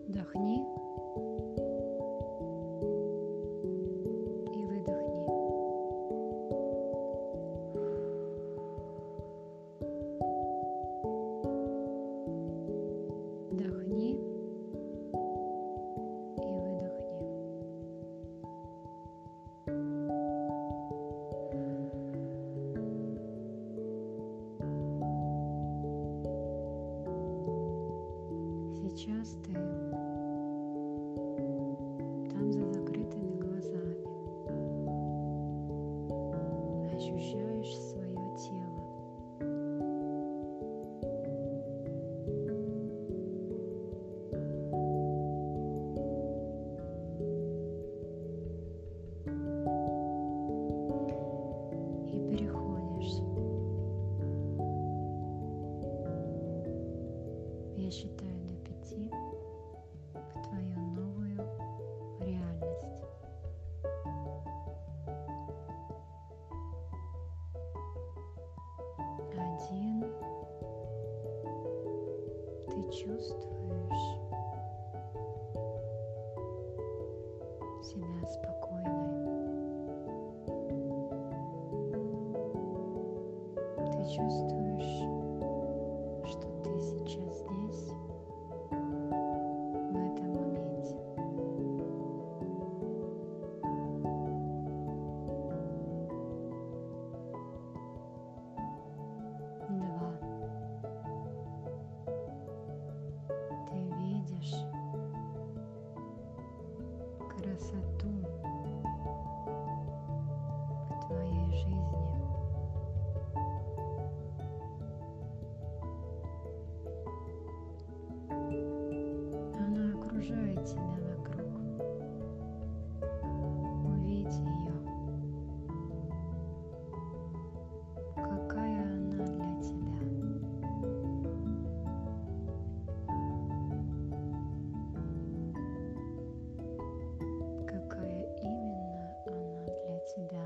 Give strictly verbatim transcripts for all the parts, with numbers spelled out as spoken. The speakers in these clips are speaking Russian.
Вдохни и выдохни. Вдохни и выдохни. Сейчас ты там за закрытыми глазами ощущаешь свое тело. И переходишь. Я считаю до пяти в твою новую реальность. Один. Ты чувствуешь себя спокойной. Ты чувствуешь, что ты сейчас здесь, в этом моменте. Два. Ты видишь красоту в твоей жизни. Она окружает тебя вокруг. Увидь ее. Какая она для тебя. Какая именно она для тебя.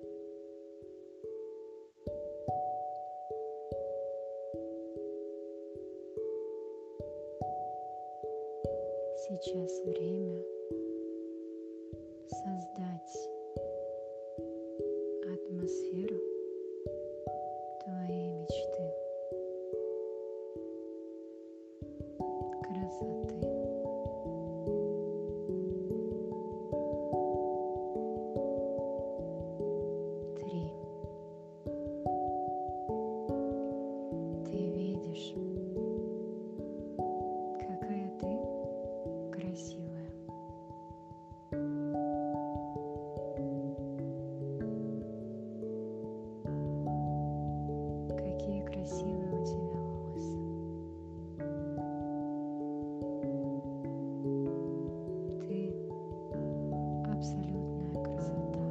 Сейчас время создать атмосферу твоей мечты, красоты. Три. Ты видишь, какая ты красивая. Какие красивые у тебя волосы. Ты абсолютная красота.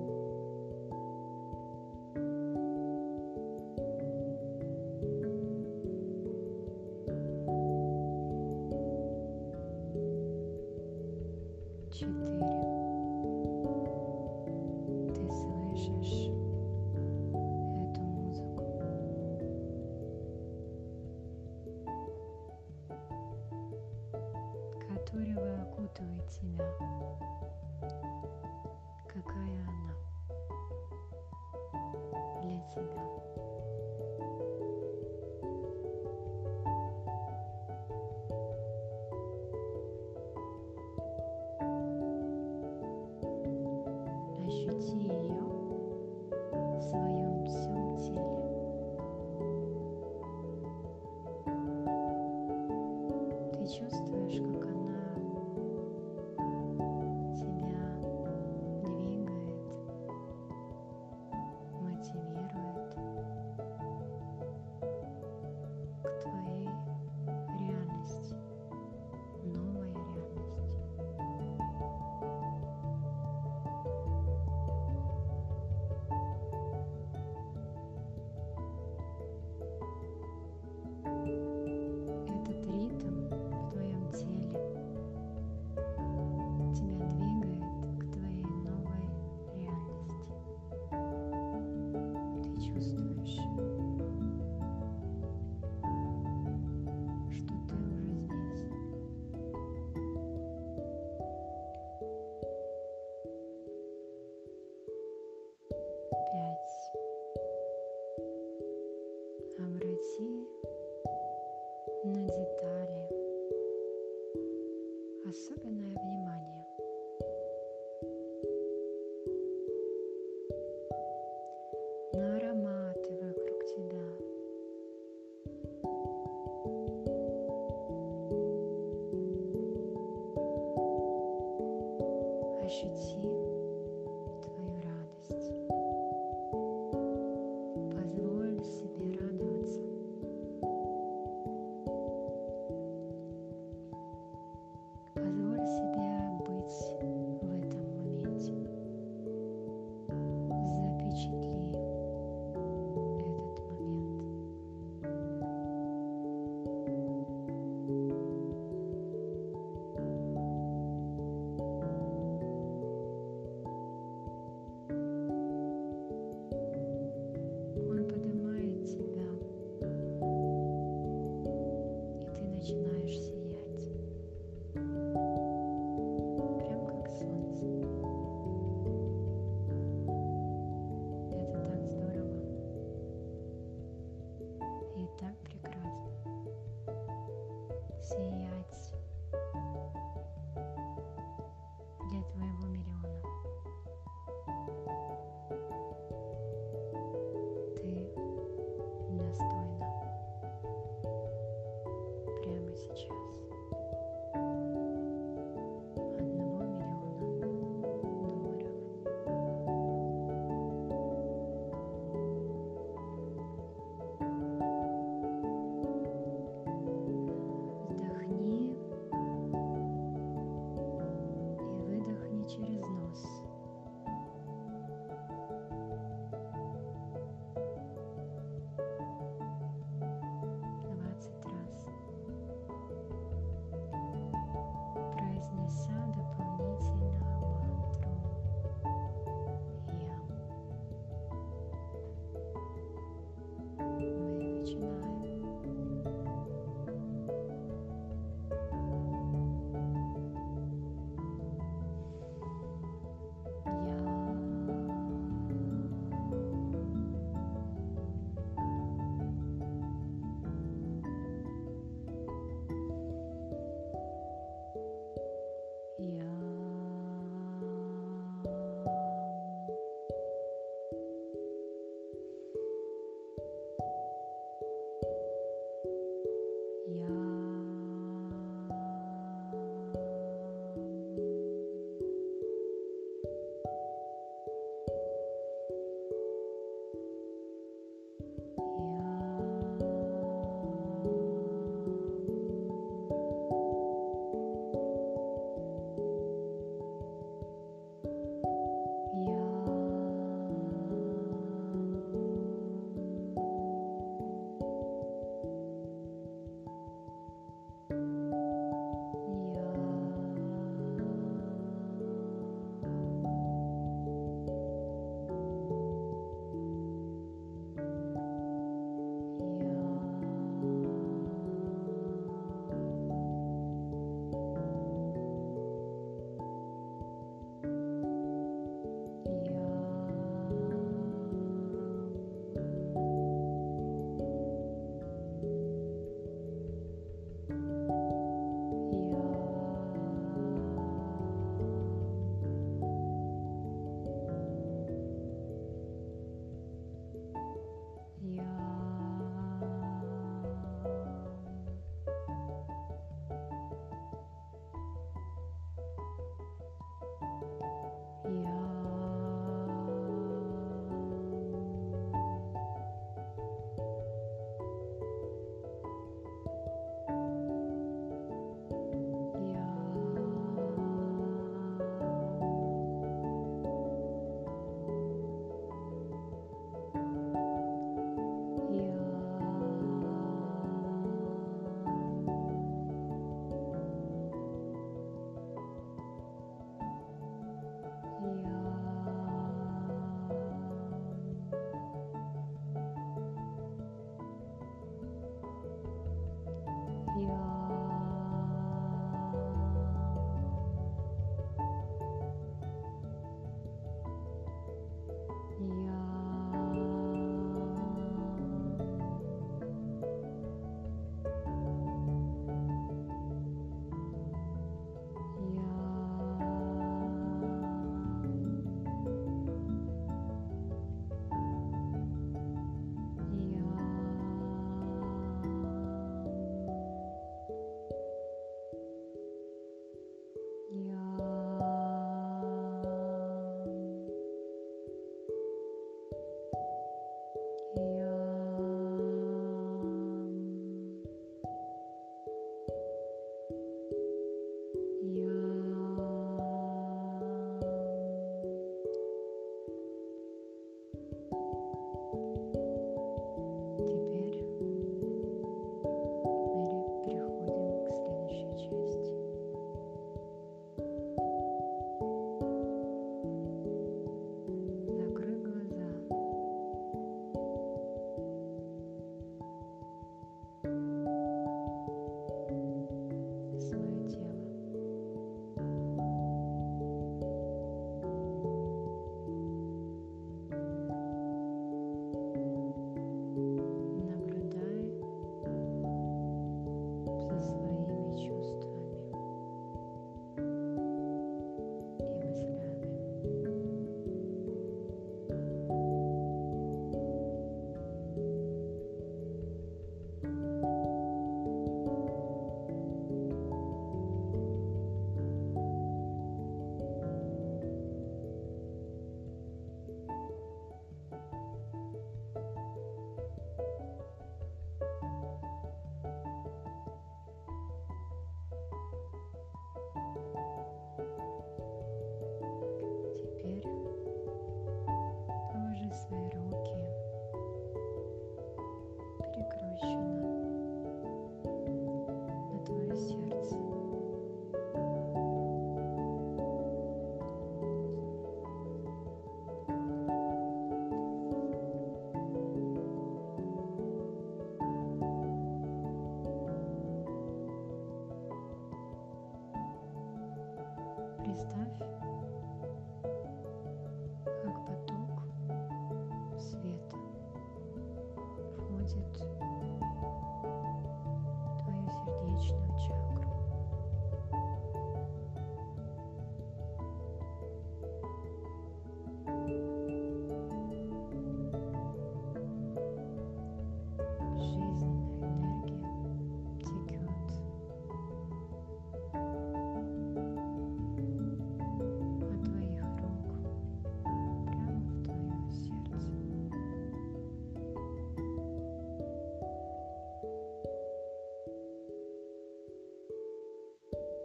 Четыре. Ты слышишь эту музыку. Которая окутывает тебя. Какая она для тебя. Ощути ее в своем всем теле. Ты чувствуешь, как она тебя двигает, мотивирует к твоей реальности, новой реальности. Этот ритм в твоем на детали, особенное внимание на ароматы вокруг тебя. Ощути твою радость. Позволь себе радоваться. Позволь себе быть в этом моменте. Запечатли этот момент. Он поднимает тебя, и ты начинаешь сиять, прям как солнце. Это так здорово и так прекрасно сиять для твоего миллиона. Ты достойна прямо сейчас одного миллиона долларов. Вдохни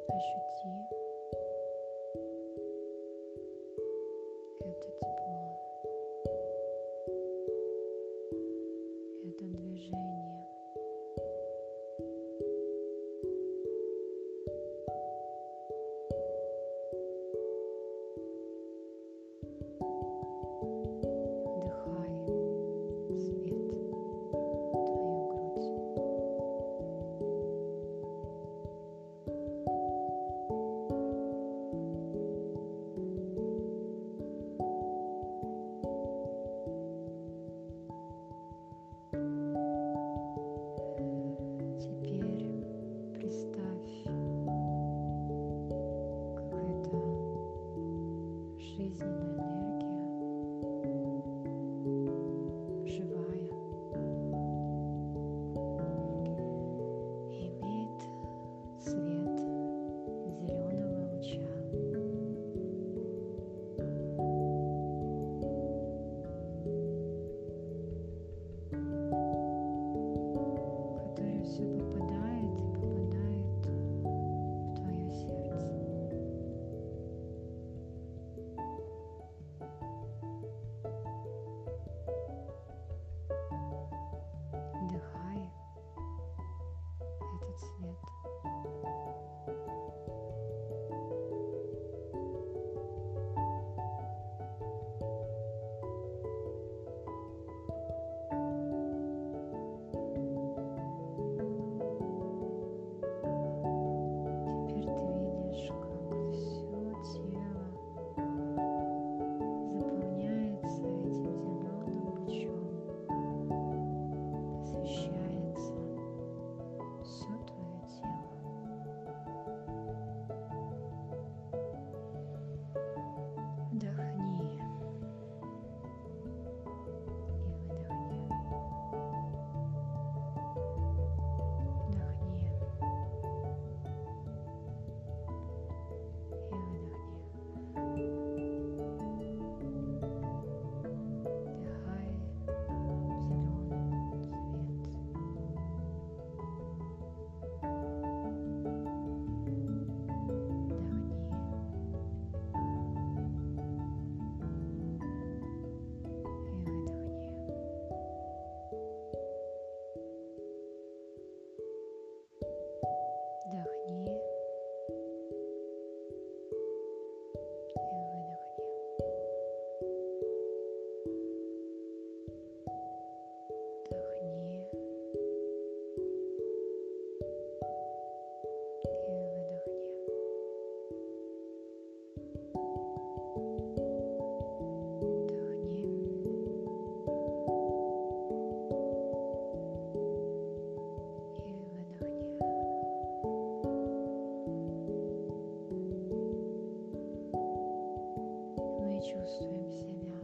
Ощути это тепло, это движение. Вдыхай свет в твою грудь. Теперь представь, как эта жизненная энергия, живая, имеет цвет зеленого луча, который все попадает и попадает в твое сердце. Вдыхай этот свет. Теперь ты видишь, как все тело заполняется этим зеленым лучом, освещается все твое тело. Вдохни и выдохни. Вдохни и выдохни. Вдыхай зеленый цвет. Вдохни и выдохни. Вдохни и выдохни. Вдохни и выдохни. Вдохни и выдохни. Мы чувствуем себя,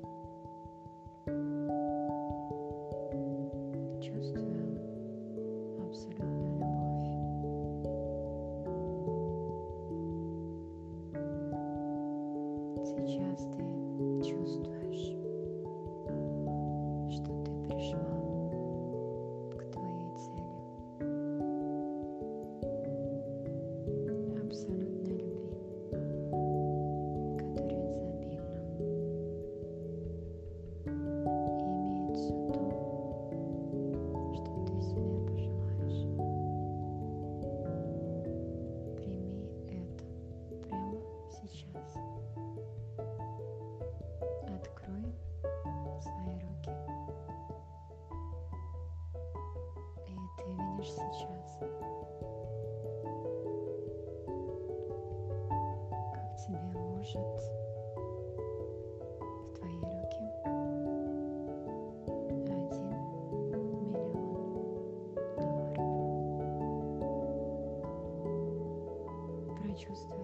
чувствуем абсолютную любовь. Сейчас ты чувствуешь, что ты пришла к твоей цели абсолютной любви, которая изобильна, имеет все то, что ты себе пожелаешь. Прими это прямо сейчас. Открой свои руки, и ты видишь сейчас, как тебе ложат в твои руки один миллион долларов. Прочувствуй